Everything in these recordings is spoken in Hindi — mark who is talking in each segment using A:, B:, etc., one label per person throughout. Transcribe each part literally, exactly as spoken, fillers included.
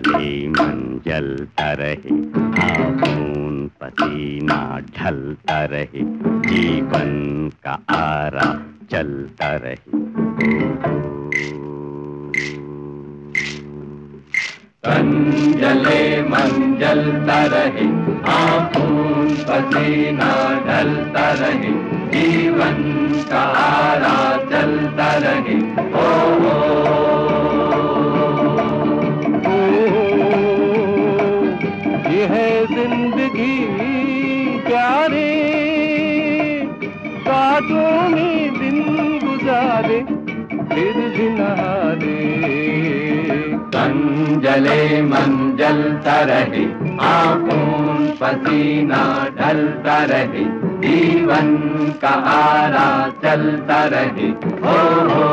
A: जले मन जलता रहे, खून पसीना ढलता रहे, जीवन का आरा चलता रहे। तन जले मन जलता रहे, खून पसीना ढलता रहे, जीवन का आरा चलता रहे। ओ, ओ,
B: ये है जिंदगी प्यारे, कांटों में दिन गुजारे, फिर भी नहारे।
A: तन जले मन जलता रहे, खून पसीना ढलता रहे, जीवन का आरा चलता रहे। हो हो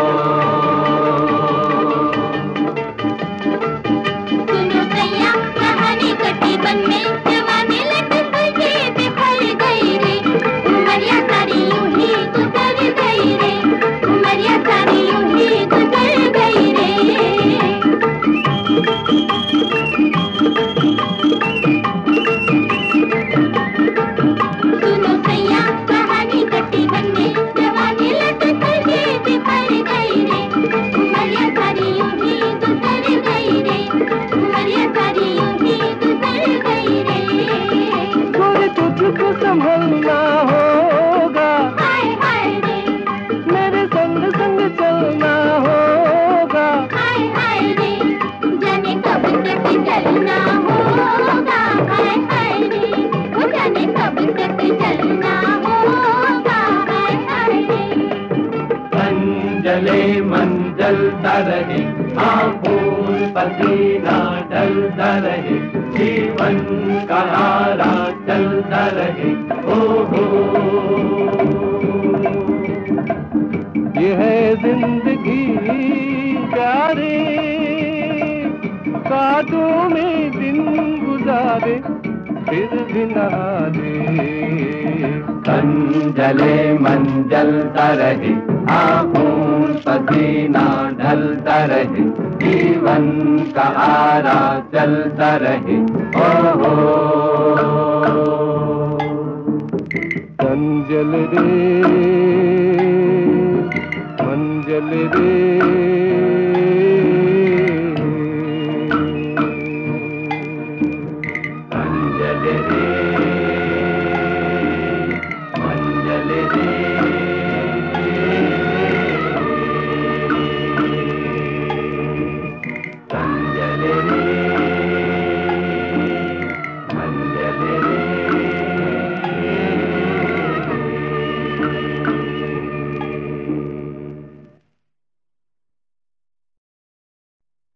C: सुनो सैया कहानी कटी बन में, जवानी लट सजे बिखर गई रे, उमरिया सारी यूं ही गुजर गई रे, उमरिया सारी यूं ही गुजर गई रे। सुनो सैया कहानी कटी बन में, जवानी लट सजे बिखर गई रे, उमरिया सारी यूं ही गुजर गई रे, उमरिया सारी यूं ही गुजर गई रे।
B: थोड़े तुझको संभलना होगा,
C: हाय हाय रे,
B: मेरे संग संग चलना होगा।
C: हाय हाय रे, जाने कब तक चलना होगा। हाय हाय रे, वो जाने कब तक चलना होगा। हाय हाय रे।
A: तन जले मन जलता रहे, खून पसीना ढलता रहे, जीवन का आरा चलता रहे। ओ हो
B: ये है जिंदगी प्यारे, कांटों में दिन गुजारे, फिर भी नहारे।
A: तन जले मन जलता रहे, खून पसीना ढलता रहे, जीवन का आरा चलता रहे। ओ हो
B: तन जल रे मन जल रे,